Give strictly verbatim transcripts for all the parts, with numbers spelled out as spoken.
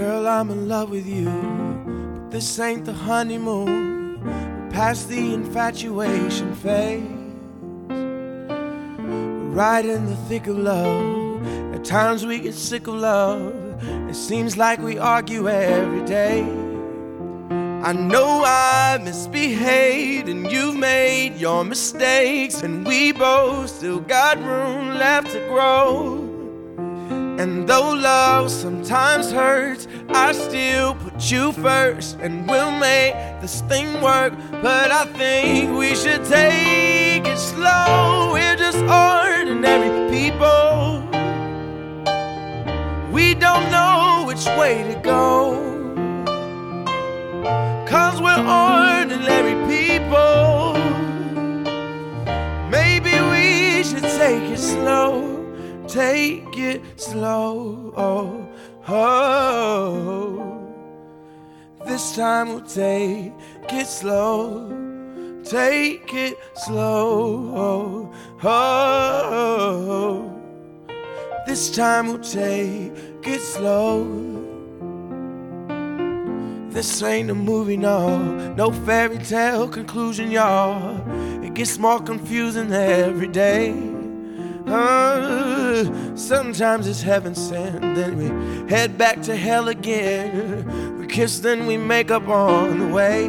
Girl, I'm in love with you, but this ain't the honeymoon. We're past the infatuation phase. We're right in the thick of love. At times we get sick of love. It seems like we argue every day. I know I misbehaved and you've made your mistakes, and we both still got room left to grow. And though love sometimes hurts, I still put you first, and we'll make this thing work. But I think we should take it slow. We're just ordinary people. We don't know which way to go, 'cause we're ordinary people. Maybe we should take it slow. Take it slow, oh, oh. This time we'll take it slow. Take it slow, oh, oh. This time we'll take it slow. This ain't a movie, no, no fairy tale conclusion, y'all. It gets more confusing every day. Uh, sometimes it's heaven sent, then we head back to hell again. We kiss, then we make up on the way.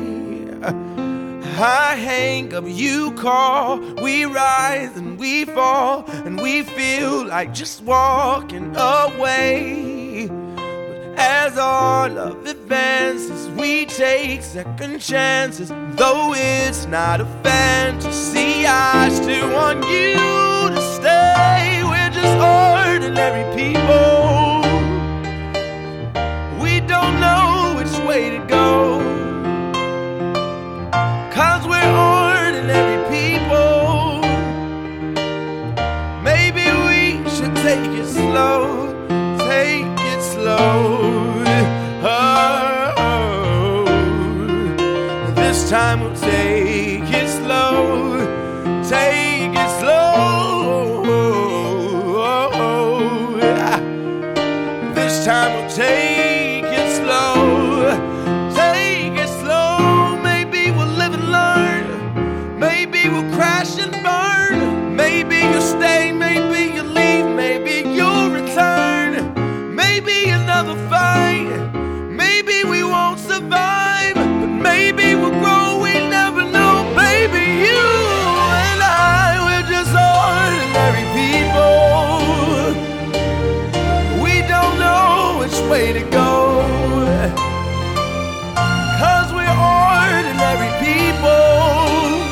I hang up, you call, we rise and we fall, and we feel like just walking away. But as our love advances, we take second chances. Though it's not a fantasy, I still want you to stay. We're just ordinary people. We don't know which way to go, 'cause we're ordinary people. Maybe we should take it slow. Take it slow. Oh, this time we'll take it slow. Take it slow. This time we'll take it slow. Take it slow. Maybe we'll live and learn. Maybe we'll crash and burn. Maybe you'll stay, maybe you'll leave, maybe you'll return. Maybe another fight. Maybe we won't survive, but maybe we'll grow. We never know. Baby, you and I, we're just ordinary people. We don't know which way to go, 'cause we're ordinary people.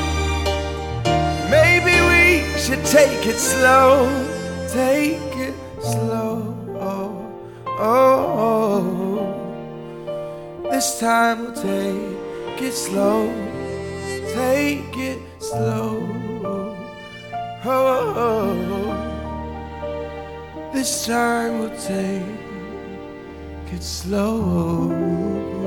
Maybe we should take it slow. Take it slow, oh, oh, oh. This time we'll take it slow. Take it slow, oh, oh. This time we'll take it slow.